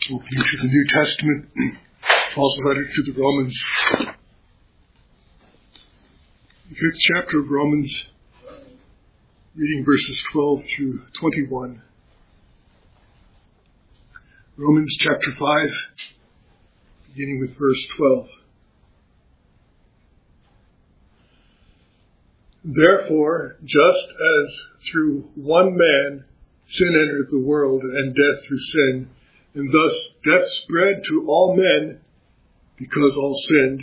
Opening to the New Testament, Paul's letter to the Romans. The 5th chapter of Romans, reading verses 12 through 21. Romans chapter 5, beginning with verse 12. Therefore, just as through one man sin entered the world, and death through sin, and thus death spread to all men, because all sinned.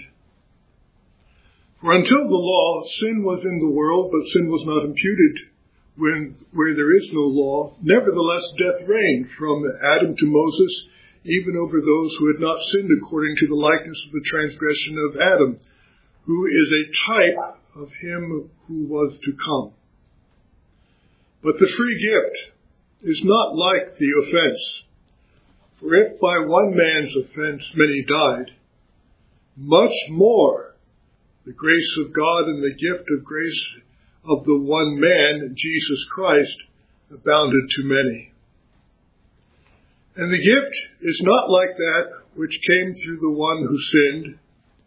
For until the law, sin was in the world, but sin was not imputed where there is no law. Nevertheless, death reigned from Adam to Moses, even over those who had not sinned according to the likeness of the transgression of Adam, who is a type of him who was to come. But the free gift is not like the offense. For if by one man's offense many died, much more the grace of God and the gift of grace of the one man, Jesus Christ, abounded to many. And the gift is not like that which came through the one who sinned,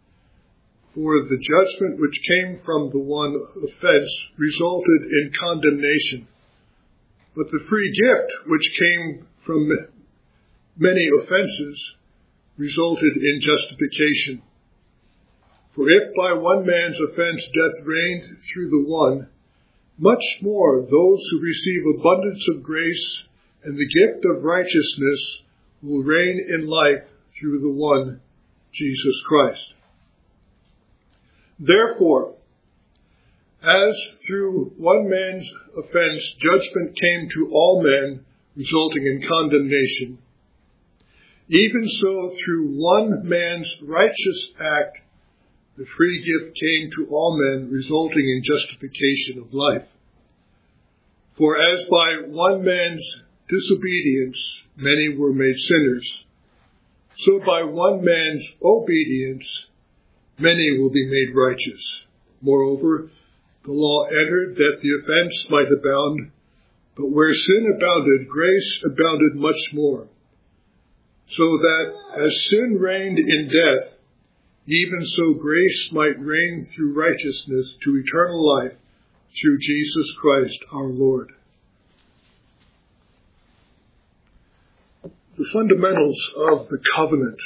for the judgment which came from the one offense resulted in condemnation. But the free gift which came from many offenses resulted in justification. For if by one man's offense death reigned through the one, much more those who receive abundance of grace and the gift of righteousness will reign in life through the one, Jesus Christ. Therefore, as through one man's offense judgment came to all men, resulting in condemnation, even so through one man's righteous act, the free gift came to all men, resulting in justification of life. For as by one man's disobedience many were made sinners, so by one man's obedience many will be made righteous. Moreover, the law entered that the offense might abound, but where sin abounded, grace abounded much more. So that as sin reigned in death, even so grace might reign through righteousness to eternal life through Jesus Christ our Lord. The fundamentals of the covenant.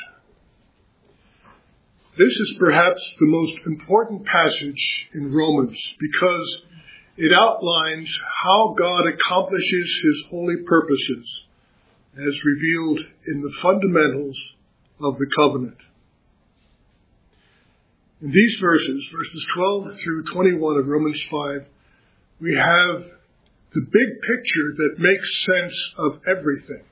This is perhaps the most important passage in Romans because it outlines how God accomplishes his holy purposes as revealed in the fundamentals of the covenant. In these verses 12 through 21 of Romans 5, we have the big picture that makes sense of everything.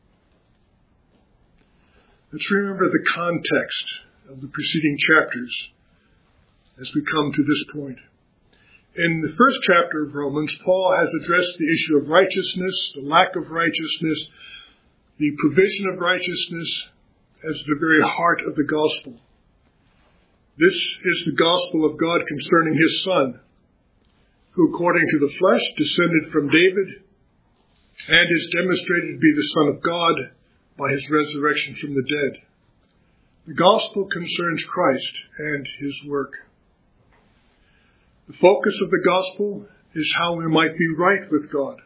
Let's remember the context of the preceding chapters as we come to this point. In the first chapter of Romans, Paul has addressed the issue of righteousness, the lack of righteousness, the provision of righteousness as the very heart of the gospel. This is the gospel of God concerning his Son, who according to the flesh descended from David and is demonstrated to be the Son of God by his resurrection from the dead. The gospel concerns Christ and his work. The focus of the gospel is how we might be right with God.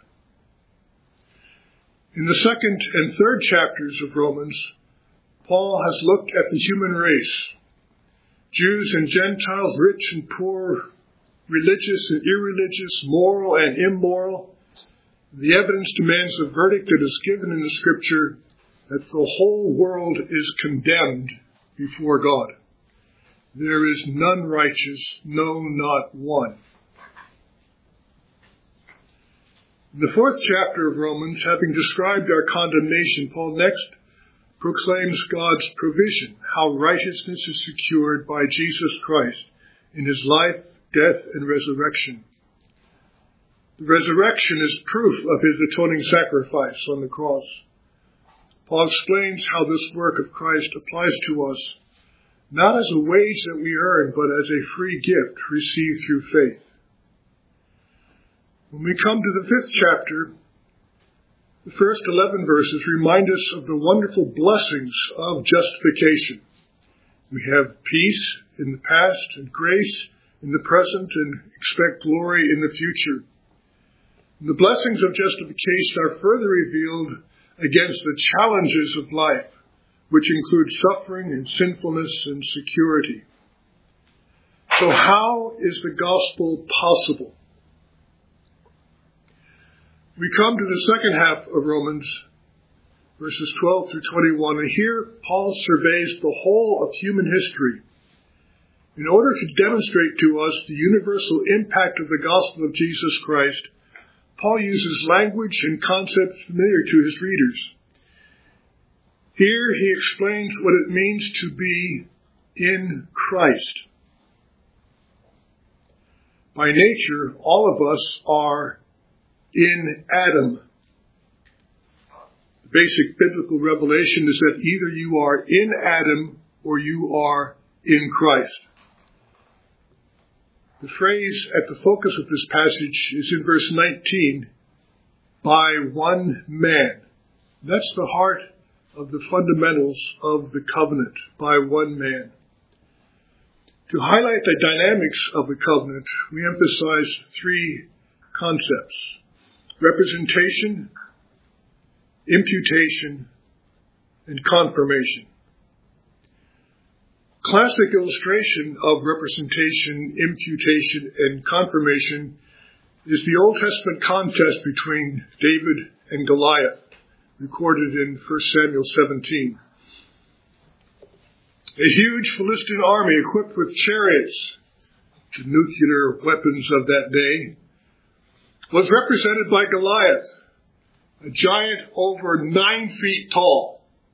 In the second and third chapters of Romans, Paul has looked at the human race, Jews and Gentiles, rich and poor, religious and irreligious, moral and immoral. The evidence demands the verdict that is given in the Scripture that the whole world is condemned before God. There is none righteous, no, not one. In the fourth chapter of Romans, having described our condemnation, Paul next proclaims God's provision, how righteousness is secured by Jesus Christ in his life, death, and resurrection. The resurrection is proof of his atoning sacrifice on the cross. Paul explains how this work of Christ applies to us, not as a wage that we earn, but as a free gift received through faith. When we come to the fifth chapter, the The first 11 verses remind us of the wonderful blessings of justification. We have peace in the past and grace in the present and expect glory in the future. The blessings of justification are further revealed against the challenges of life, which include suffering and sinfulness and security. So how is the gospel possible? We come to the second half of Romans, verses 12 through 21, and here Paul surveys the whole of human history in order to demonstrate to us the universal impact of the gospel of Jesus Christ. Paul uses language and concepts familiar to his readers. Here he explains what it means to be in Christ. By nature, all of us are in Adam. The basic biblical revelation is that either you are in Adam or you are in Christ. The phrase at the focus of this passage is in verse 19, by one man. That's the heart of the fundamentals of the covenant, by one man. To highlight the dynamics of the covenant, we emphasize three concepts: representation, imputation, and confirmation. Classic illustration of representation, imputation, and confirmation is the Old Testament contest between David and Goliath, recorded in 1 Samuel 17. A huge Philistine army equipped with chariots, the nuclear weapons of that day, was represented by Goliath, a giant over 9 feet tall.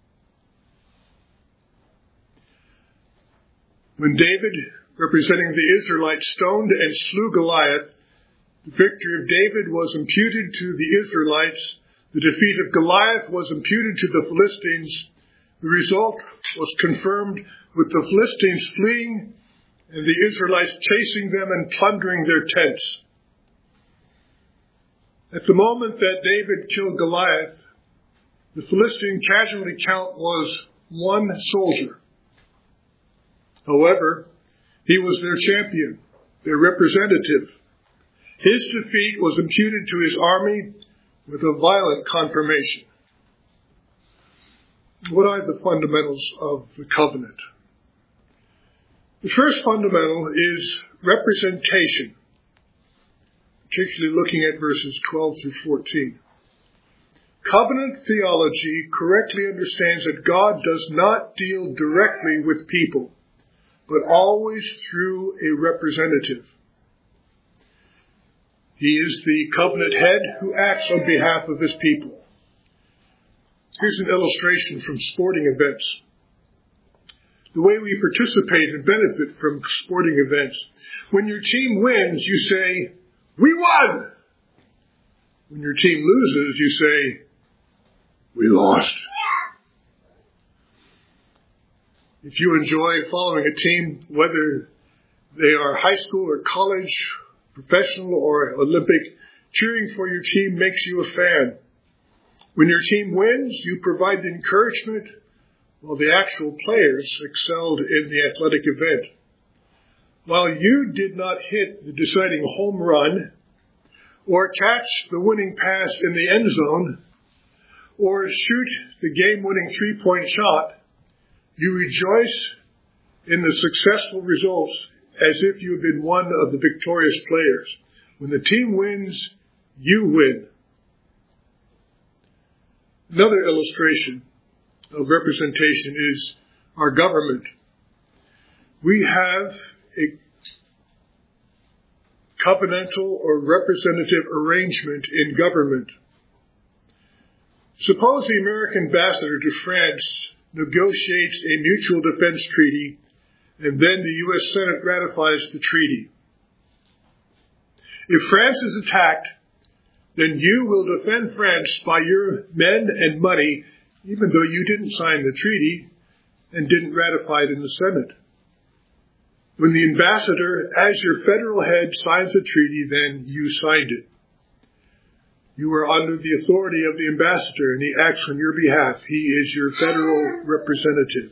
When David, representing the Israelites, stoned and slew Goliath, the victory of David was imputed to the Israelites. The defeat of Goliath was imputed to the Philistines. The result was confirmed with the Philistines fleeing and the Israelites chasing them and plundering their tents. At the moment that David killed Goliath, the Philistine casualty count was 1 soldier. However, he was their champion, their representative. His defeat was imputed to his army with a violent confirmation. What are the fundamentals of the covenant? The first fundamental is representation, particularly looking at verses 12 through 14. Covenant theology correctly understands that God does not deal directly with people, but always through a representative. He is the covenant head who acts on behalf of his people. Here's an illustration from sporting events. The way we participate and benefit from sporting events. When your team wins, you say, "We won!" When your team loses, you say, "We lost." If you enjoy following a team, whether they are high school or college, professional or Olympic, cheering for your team makes you a fan. When your team wins, you provide the encouragement, while the actual players excelled in the athletic event. While you did not hit the deciding home run, or catch the winning pass in the end zone, or shoot the game-winning three-point shot, you rejoice in the successful results as if you have been one of the victorious players. When the team wins, you win. Another illustration of representation is our government. We have a covenantal or representative arrangement in government. Suppose the American ambassador to France negotiates a mutual defense treaty, and then the U.S. Senate ratifies the treaty. If France is attacked, then you will defend France by your men and money, even though you didn't sign the treaty and didn't ratify it in the Senate. When the ambassador, as your federal head, signs the treaty, then you signed it. You are under the authority of the ambassador, and he acts on your behalf. He is your federal representative.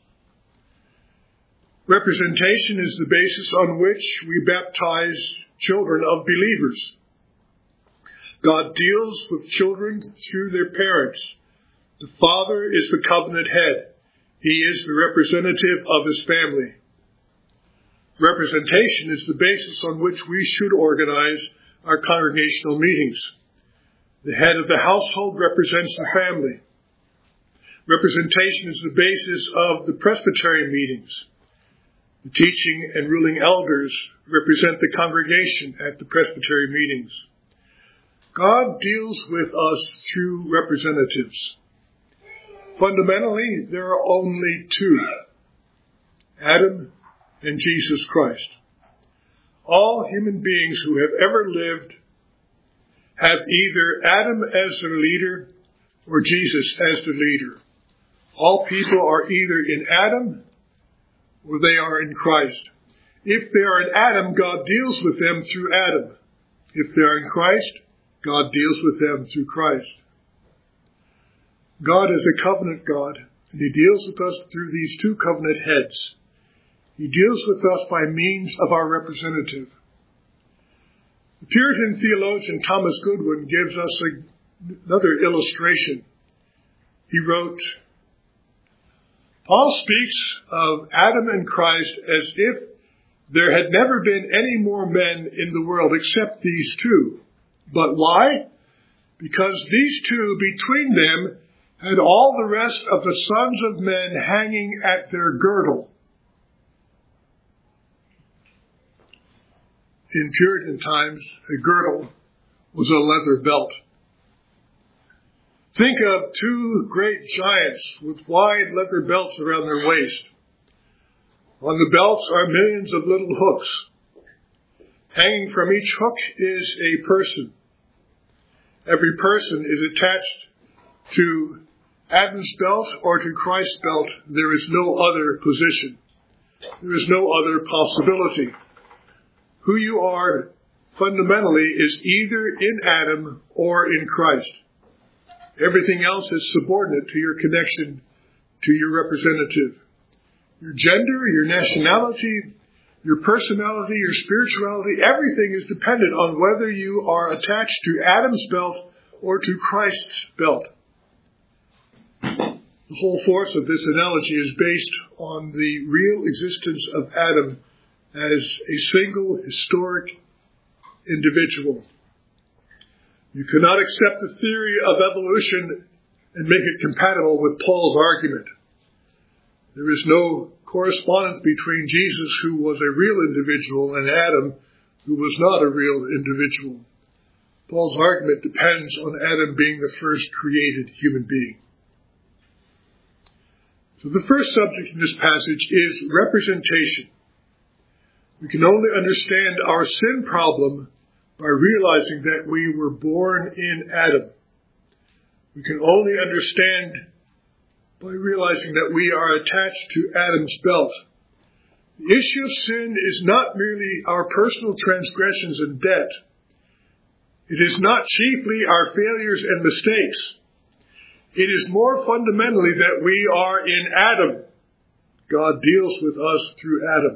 Representation is the basis on which we baptize children of believers. God deals with children through their parents. The father is the covenant head. He is the representative of his family. Representation is the basis on which we should organize our congregational meetings. The head of the household represents the family. Representation is the basis of the presbytery meetings. The teaching and ruling elders represent the congregation at the presbytery meetings. God deals with us through representatives. Fundamentally, there are only two, Adam and Jesus Christ. All human beings who have ever lived have either Adam as their leader or Jesus as their leader. All people are either in Adam or they are in Christ. If they are in Adam, God deals with them through Adam. If they are in Christ, God deals with them through Christ. God is a covenant God, and he deals with us through these two covenant heads. He deals with us by means of our representative. The Puritan theologian Thomas Goodwin gives us another illustration. He wrote, Paul speaks of Adam and Christ as if there had never been any more men in the world except these two. But why? Because these two, between them, had all the rest of the sons of men hanging at their girdle. In Puritan times, a girdle was a leather belt. Think of two great giants with wide leather belts around their waist. On the belts are millions of little hooks. Hanging from each hook is a person. Every person is attached to Adam's belt or to Christ's belt. There is no other position. There is no other possibility. Who you are fundamentally is either in Adam or in Christ. Everything else is subordinate to your connection to your representative. Your gender, your nationality, your personality, your spirituality, everything is dependent on whether you are attached to Adam's belt or to Christ's belt. The whole force of this analogy is based on the real existence of Adam as a single historic individual. You cannot accept the theory of evolution and make it compatible with Paul's argument. There is no correspondence between Jesus, who was a real individual, and Adam, who was not a real individual. Paul's argument depends on Adam being the first created human being. So the first subject in this passage is representation. We can only understand our sin problem by realizing that we were born in Adam. We can only understand by realizing that we are attached to Adam's belt. The issue of sin is not merely our personal transgressions and debt. It is not chiefly our failures and mistakes. It is more fundamentally that we are in Adam. God deals with us through Adam.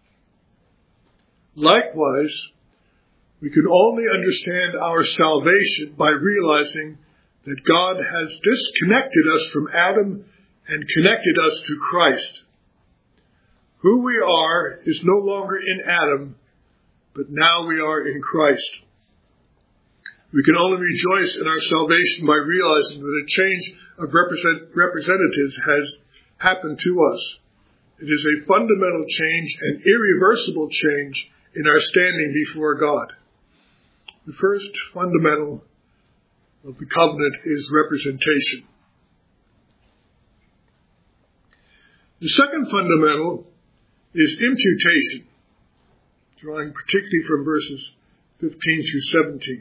Likewise, we can only understand our salvation by realizing that God has disconnected us from Adam and connected us to Christ. Who we are is no longer in Adam, but now we are in Christ. We can only rejoice in our salvation by realizing that a change of representatives has happened to us. It is a fundamental change, an irreversible change in our standing before God. The first fundamental of the covenant is representation. The second fundamental is imputation, drawing particularly from verses 15 through 17.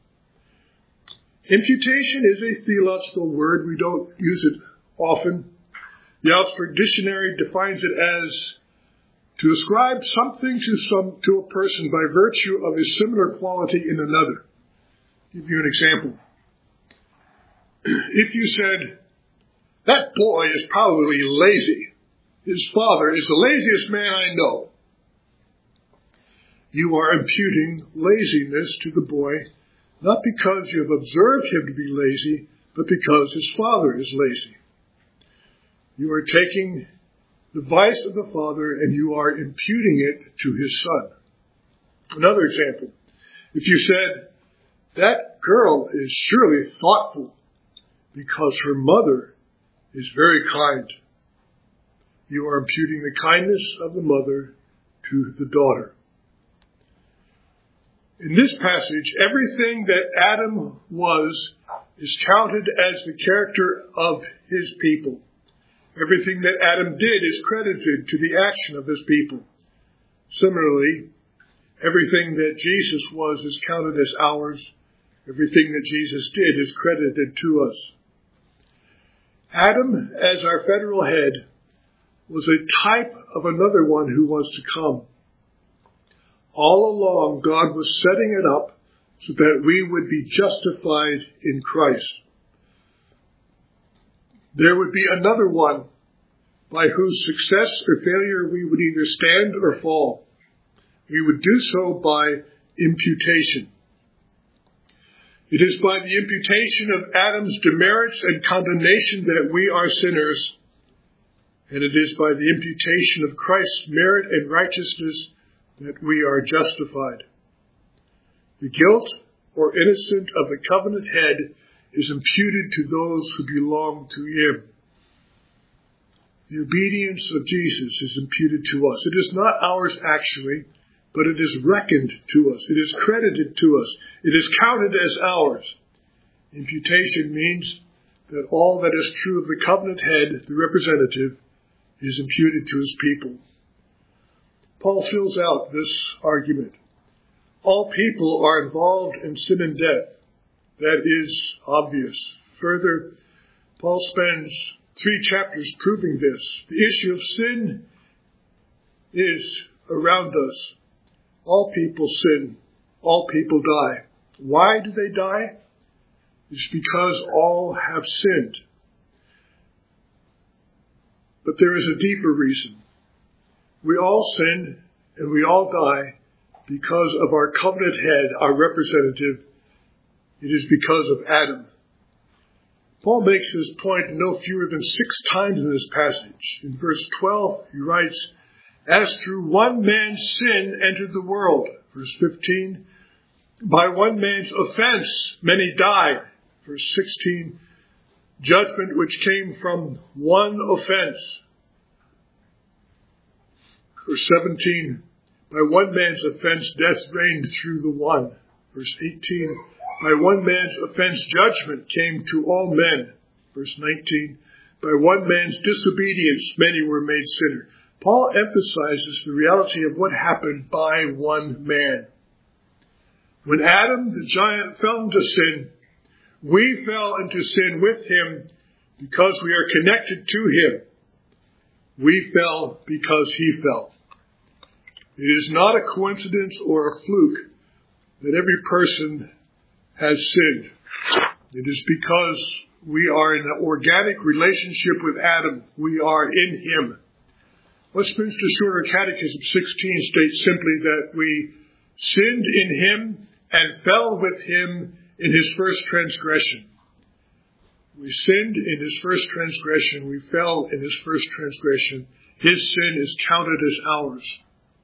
Imputation is a theological word. We don't use it often. The Oxford Dictionary defines it as to ascribe something to a person by virtue of a similar quality in another. Give you an example. If you said, that boy is probably lazy. His father is the laziest man I know. You are imputing laziness to the boy, not because you have observed him to be lazy, but because his father is lazy. You are taking the vice of the father and you are imputing it to his son. Another example. If you said, that girl is surely thoughtful because her mother is very kind, you are imputing the kindness of the mother to the daughter. In this passage, everything that Adam was is counted as the character of his people. Everything that Adam did is credited to the action of his people. Similarly, everything that Jesus was is counted as ours. Everything that Jesus did is credited to us. Adam, as our federal head, was a type of another one who was to come. All along, God was setting it up so that we would be justified in Christ. There would be another one by whose success or failure we would either stand or fall. We would do so by imputation. It is by the imputation of Adam's demerits and condemnation that we are sinners, and it is by the imputation of Christ's merit and righteousness that we are justified. The guilt or innocence of the covenant head is imputed to those who belong to him. The obedience of Jesus is imputed to us. It is not ours actually, but it is reckoned to us. It is credited to us. It is counted as ours. Imputation means that all that is true of the covenant head, the representative, is imputed to his people. Paul fills out this argument. All people are involved in sin and death. That is obvious. Further, Paul spends 3 chapters proving this. The issue of sin is around us. All people sin. All people die. Why do they die? It's because all have sinned. But there is a deeper reason. We all sin and we all die because of our covenant head, our representative. It is because of Adam. Paul makes his point no fewer than 6 times in this passage. In verse 12, he writes, as through one man's sin entered the world. Verse 15, by one man's offense many died. Verse 16, judgment which came from one offense. Verse 17, by one man's offense death reigned through the one. Verse 18, by one man's offense judgment came to all men. Verse 19, by one man's disobedience many were made sinners. Paul emphasizes the reality of what happened by one man. When Adam, the giant, fell into sin, we fell into sin with him because we are connected to him. We fell because he fell. It is not a coincidence or a fluke that every person has sinned. It is because we are in an organic relationship with Adam. We are in him. Westminster Shorter Catechism 16 states simply that we sinned in him and fell with him in his first transgression. We sinned in his first transgression. We fell in his first transgression. His sin is counted as ours.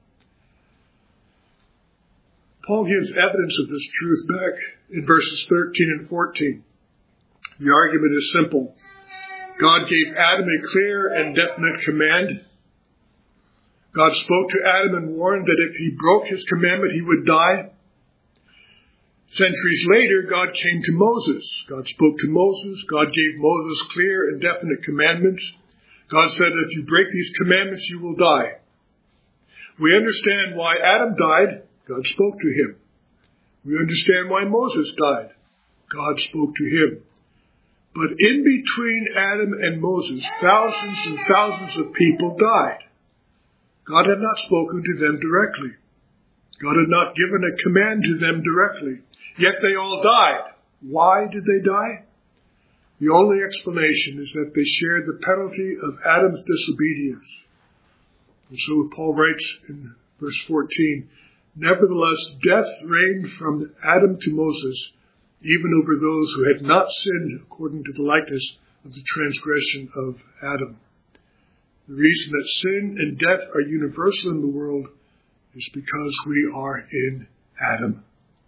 Paul gives evidence of this truth back in verses 13 and 14. The argument is simple. God gave Adam a clear and definite command. God spoke to Adam and warned that if he broke his commandment, he would die. Centuries later, God came to Moses. God spoke to Moses. God gave Moses clear and definite commandments. God said, if you break these commandments, you will die. We understand why Adam died. God spoke to him. We understand why Moses died. God spoke to him. But in between Adam and Moses, thousands and thousands of people died. God had not spoken to them directly. God had not given a command to them directly. Yet they all died. Why did they die? The only explanation is that they shared the penalty of Adam's disobedience. And so Paul writes in verse 14, nevertheless, death reigned from Adam to Moses, even over those who had not sinned according to the likeness of the transgression of Adam. The reason that sin and death are universal in the world is because we are in Adam.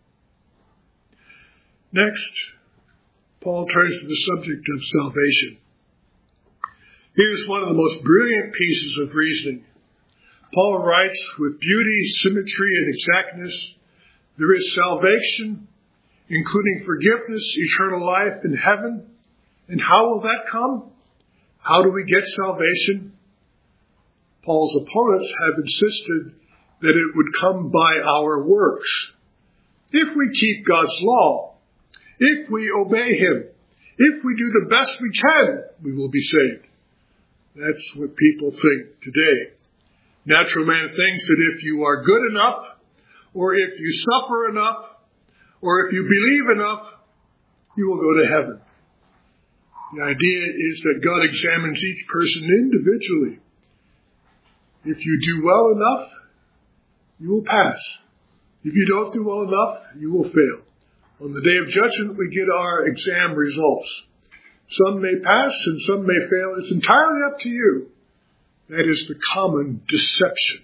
Next, Paul turns to the subject of salvation. Here's one of the most brilliant pieces of reasoning. Paul writes with beauty, symmetry, and exactness, there is salvation, including forgiveness, eternal life in heaven. And how will that come? How do we get salvation? Paul's opponents have insisted that it would come by our works. If we keep God's law, if we obey Him, if we do the best we can, we will be saved. That's what people think today. Natural man thinks that if you are good enough, or if you suffer enough, or if you believe enough, you will go to heaven. The idea is that God examines each person individually. If you do well enough, you will pass. If you don't do well enough, you will fail. On the day of judgment, we get our exam results. Some may pass and some may fail. It's entirely up to you. That is the common deception.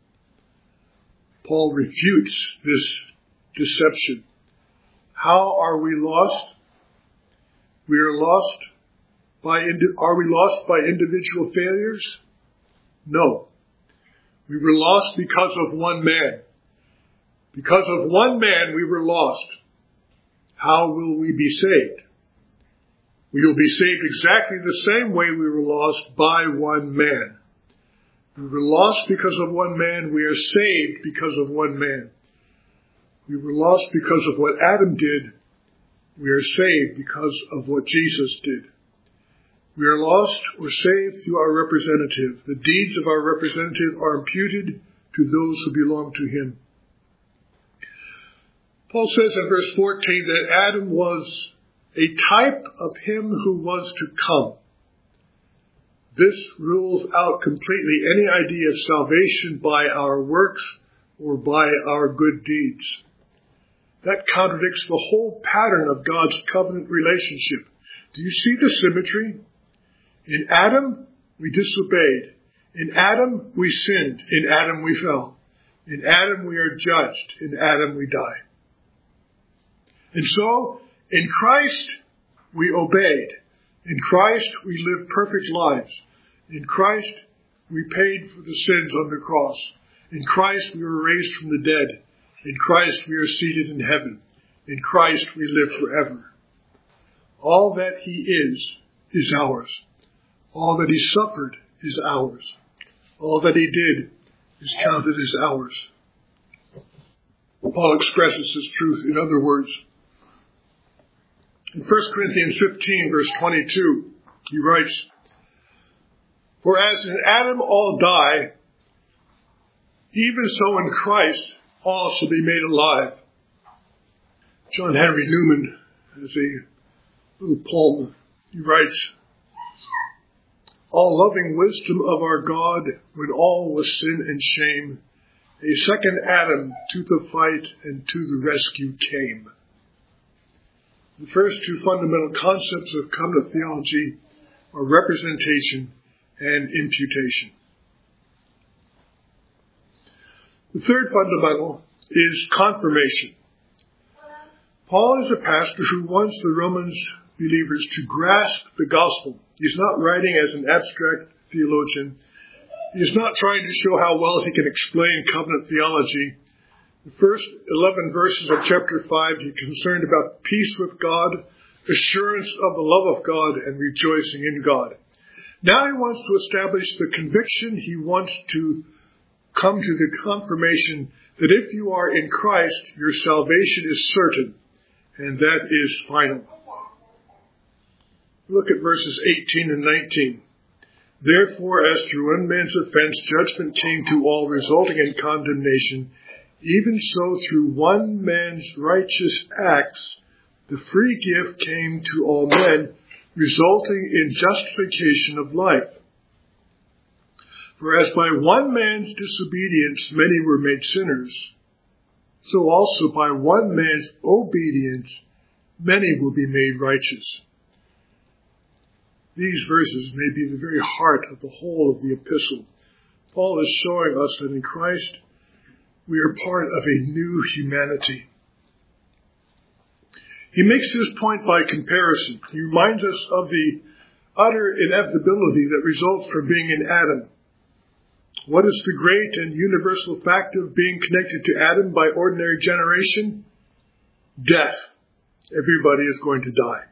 Paul refutes this deception. How are we lost? We are lost are we lost by individual failures? No. We were lost because of one man. Because of one man, we were lost. How will we be saved? We will be saved exactly the same way we were lost by one man. We were lost because of one man. We are saved because of one man. We were lost because of what Adam did. We are saved because of what Jesus did. We are lost or saved through our representative. The deeds of our representative are imputed to those who belong to him. Paul says in verse 14 that Adam was a type of him who was to come. This rules out completely any idea of salvation by our works or by our good deeds. That contradicts the whole pattern of God's covenant relationship. Do you see the symmetry? In Adam, we disobeyed. In Adam, we sinned. In Adam, we fell. In Adam, we are judged. In Adam, we die. And so, in Christ, we obeyed. In Christ, we lived perfect lives. In Christ, we paid for the sins on the cross. In Christ, we were raised from the dead. In Christ, we are seated in heaven. In Christ, we live forever. All that he is ours. All that he suffered is ours. All that he did is counted as ours. Paul expresses this truth in other words. In 1 Corinthians 15, verse 22, he writes, "For as in Adam all die, even so in Christ all shall be made alive." John Henry Newman has a little poem. He writes, "All loving wisdom of our God, when all was sin and shame, a second Adam to the fight and to the rescue came." The first two fundamental concepts of covenant theology are representation and imputation. The third fundamental is confirmation. Paul is a pastor who wants the Romans believers to grasp the gospel. He's not writing as an abstract theologian. He's not trying to show how well he can explain covenant theology. The first 11 verses of chapter 5, he's concerned about peace with God, assurance of the love of God, and rejoicing in God. Now he wants to establish the conviction. He wants to come to the confirmation that if you are in Christ, your salvation is certain, and that is final. Look at verses 18 and 19. "Therefore, as through one man's offense judgment came to all, resulting in condemnation, Even so, through one man's righteous acts, the free gift came to all men, resulting in justification of life. For as by one man's disobedience many were made sinners, so also by one man's obedience many will be made righteous. These verses may be the very heart of the whole of the epistle. Paul is showing us that in Christ we are part of a new humanity. He makes this point by comparison. He reminds us of the utter inevitability that results from being in Adam. What is the great and universal fact of being connected to Adam by ordinary generation? Death. Everybody is going to die.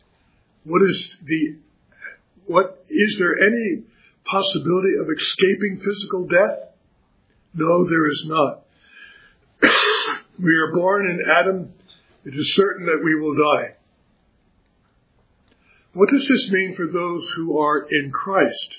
Is there any possibility of escaping physical death? No, there is not. We are born in Adam. It is certain that we will die. What does this mean for those who are in Christ?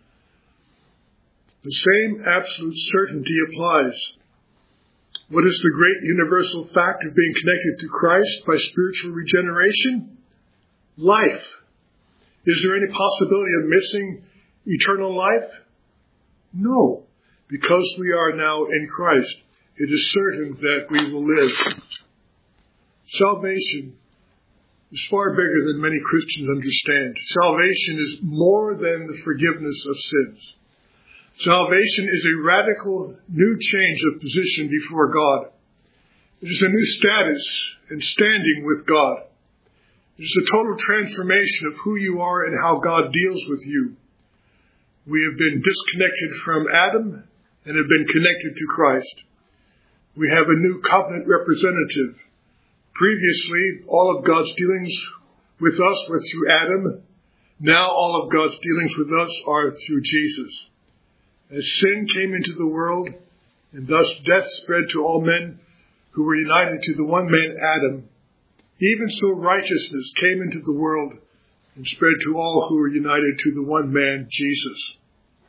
The same absolute certainty applies. What is the great universal fact of being connected to Christ by spiritual regeneration? Life. Is there any possibility of missing eternal life? No, because we are now in Christ. It is certain that we will live. Salvation is far bigger than many Christians understand. Salvation is more than the forgiveness of sins. Salvation is a radical new change of position before God. It is a new status and standing with God. It is a total transformation of who you are and how God deals with you. We have been disconnected from Adam and have been connected to Christ. We have a new covenant representative. Previously, all of God's dealings with us were through Adam. Now all of God's dealings with us are through Jesus. As sin came into the world, and thus death spread to all men who were united to the one man Adam, even so righteousness came into the world and spread to all who were united to the one man Jesus.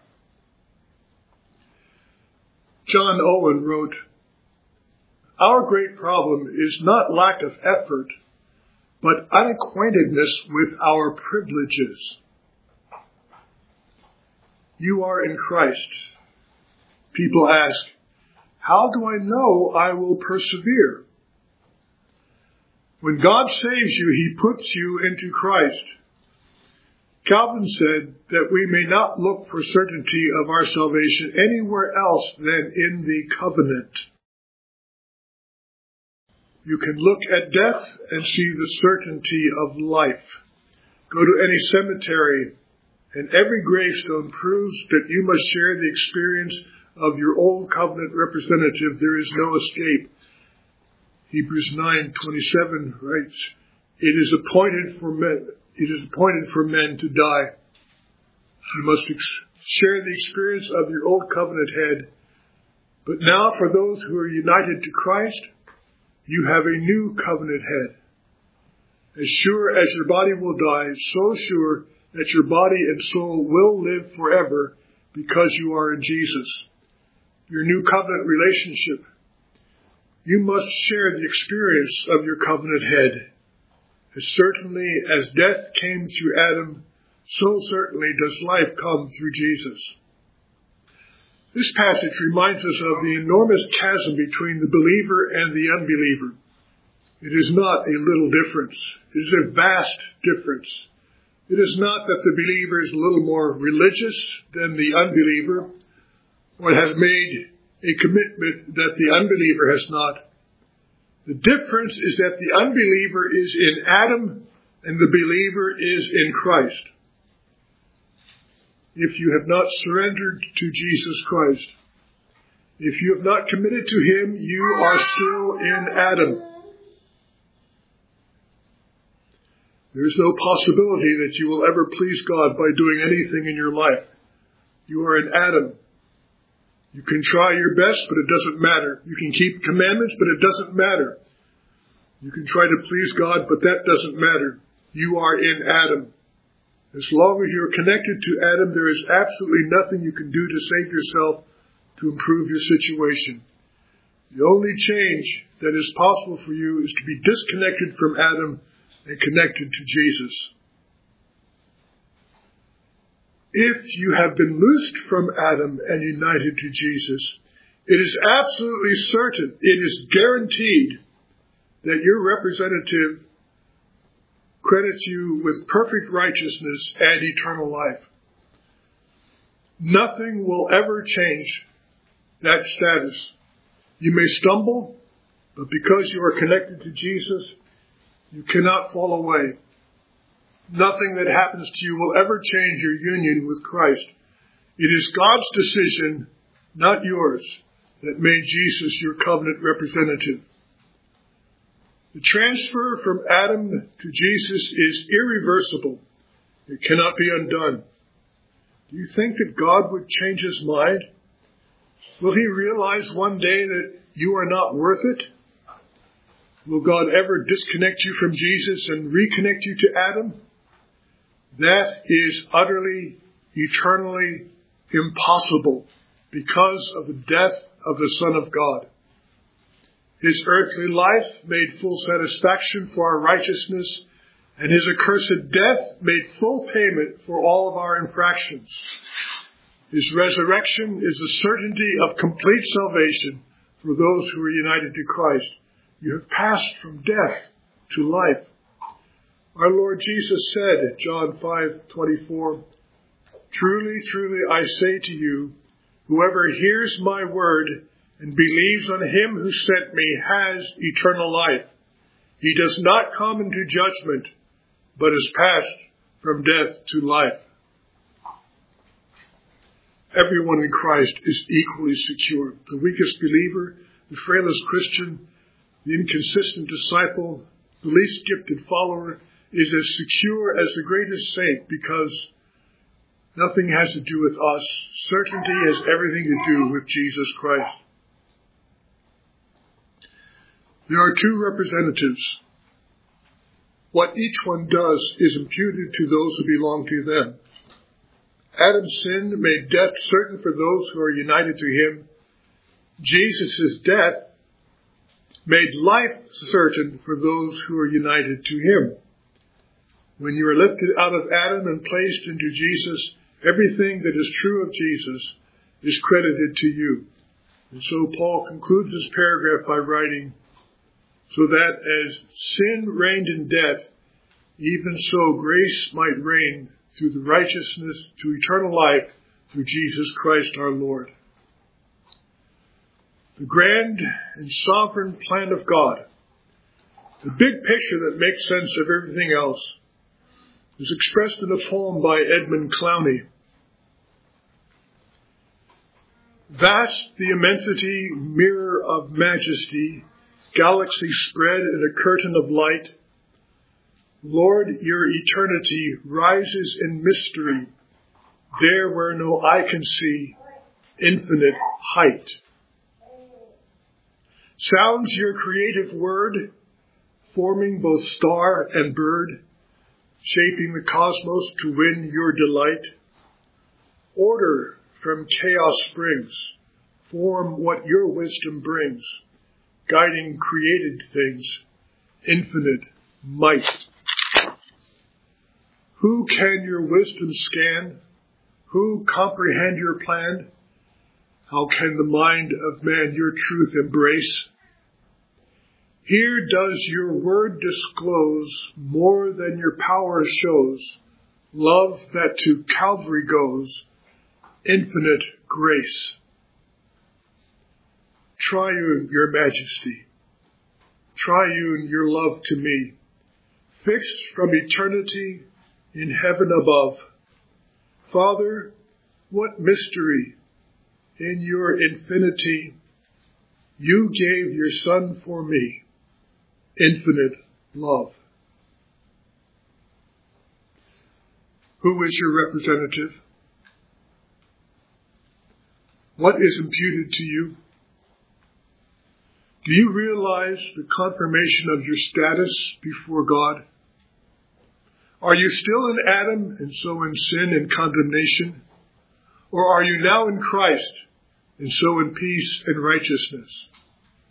John Owen wrote, "Our great problem is not lack of effort, but unacquaintedness with our privileges." You are in Christ. People ask, how do I know I will persevere? When God saves you, he puts you into Christ. Calvin said that we may not look for certainty of our salvation anywhere else than in the covenant. You can look at death and see the certainty of life. Go to any cemetery, and every gravestone proves that you must share the experience of your old covenant representative. There is no escape. Hebrews 9:27 writes, It is appointed for men to die. You must share the experience of your old covenant head. But now for those who are united to Christ, you have a new covenant head. As sure as your body will die, so sure that your body and soul will live forever because you are in Jesus. Your new covenant relationship. You must share the experience of your covenant head. As certainly as death came through Adam, so certainly does life come through Jesus. This passage reminds us of the enormous chasm between the believer and the unbeliever. It is not a little difference. It is a vast difference. It is not that the believer is a little more religious than the unbeliever, or has made a commitment that the unbeliever has not. The difference is that the unbeliever is in Adam and the believer is in Christ. If you have not surrendered to Jesus Christ, if you have not committed to him, you are still in Adam. There is no possibility that you will ever please God by doing anything in your life. You are in Adam. You can try your best, but it doesn't matter. You can keep commandments, but it doesn't matter. You can try to please God, but that doesn't matter. You are in Adam. As long as you're connected to Adam, there is absolutely nothing you can do to save yourself, to improve your situation. The only change that is possible for you is to be disconnected from Adam and connected to Jesus. If you have been loosed from Adam and united to Jesus, it is absolutely certain, it is guaranteed that your representative credits you with perfect righteousness and eternal life. Nothing will ever change that status. You may stumble, but because you are connected to Jesus, you cannot fall away. Nothing that happens to you will ever change your union with Christ. It is God's decision, not yours, that made Jesus your covenant representative. The transfer from Adam to Jesus is irreversible. It cannot be undone. Do you think that God would change his mind? Will he realize one day that you are not worth it? Will God ever disconnect you from Jesus and reconnect you to Adam? That is utterly, eternally impossible because of the death of the Son of God. His earthly life made full satisfaction for our righteousness, and his accursed death made full payment for all of our infractions. His resurrection is the certainty of complete salvation for those who are united to Christ. You have passed from death to life. Our Lord Jesus said, John 5:24, "Truly, truly, I say to you, whoever hears my word and believes on him who sent me has eternal life. He does not come into judgment, but is passed from death to life." Everyone in Christ is equally secure. The weakest believer, the frailest Christian, the inconsistent disciple, the least gifted follower is as secure as the greatest saint because nothing has to do with us. Certainty has everything to do with Jesus Christ. There are two representatives. What each one does is imputed to those who belong to them. Adam's sin made death certain for those who are united to him. Jesus' death made life certain for those who are united to him. When you are lifted out of Adam and placed into Jesus, everything that is true of Jesus is credited to you. And so Paul concludes this paragraph by writing, "So that as sin reigned in death, even so grace might reign through the righteousness to eternal life through Jesus Christ our Lord." The grand and sovereign plan of God, the big picture that makes sense of everything else, is expressed in a poem by Edmund Clowney. Vast the immensity, mirror of majesty, galaxy spread in a curtain of light. Lord, your eternity rises in mystery, there where no eye can see, infinite height. Sounds your creative word, forming both star and bird, shaping the cosmos to win your delight. Order from chaos springs, form what your wisdom brings, guiding created things, infinite might. Who can your wisdom scan? Who comprehend your plan? How can the mind of man your truth embrace? Here does your word disclose more than your power shows, love that to Calvary goes, infinite grace. Triune your majesty, triune your love to me, fixed from eternity in heaven above. Father, what mystery in your infinity you gave your Son for me, infinite love. Who is your representative? What is imputed to you? Do you realize the confirmation of your status before God? Are you still in Adam and so in sin and condemnation? Or are you now in Christ and so in peace and righteousness?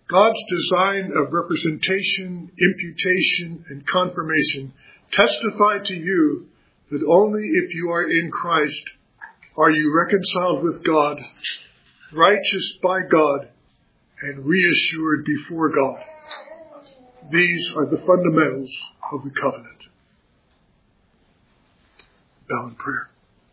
God's design of representation, imputation, and confirmation testify to you that only if you are in Christ are you reconciled with God, righteous by God, and reassured before God. These are the fundamentals of the covenant. Bow in prayer.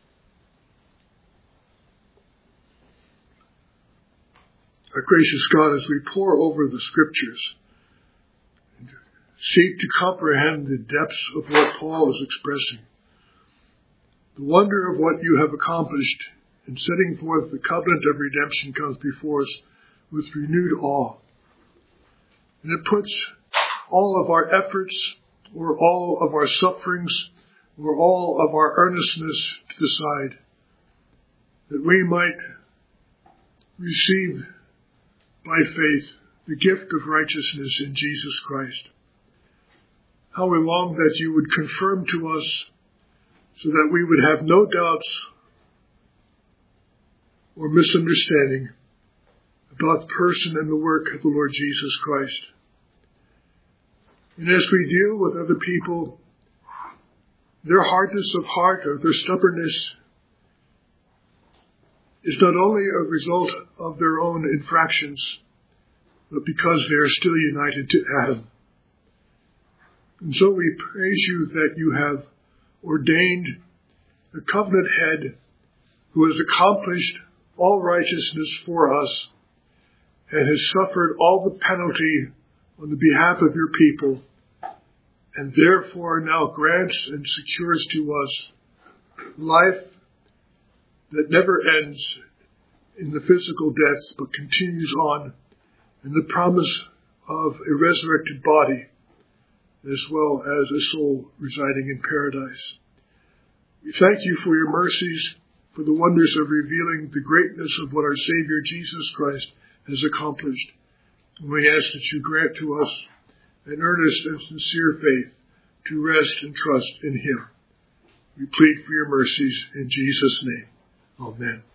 Our gracious God, as we pore over the Scriptures and seek to comprehend the depths of what Paul is expressing, the wonder of what you have accomplished in setting forth the covenant of redemption comes before us with renewed awe. And it puts all of our efforts, or all of our sufferings, or all of our earnestness to the side, that we might receive by faith the gift of righteousness in Jesus Christ. How we long that you would confirm to us so that we would have no doubts or misunderstanding about the person and the work of the Lord Jesus Christ. And as we deal with other people, their hardness of heart or their stubbornness is not only a result of their own infractions, but because they are still united to Adam. And so we praise you that you have ordained the covenant head who has accomplished all righteousness for us and has suffered all the penalty on the behalf of your people, and therefore now grants and secures to us life that never ends in the physical death, but continues on in the promise of a resurrected body, as well as a soul residing in paradise. We thank you for your mercies, for the wonders of revealing the greatness of what our Savior Jesus Christ has accomplished. And we ask that you grant to us an earnest and sincere faith to rest and trust in him. We plead for your mercies in Jesus' name. Amen.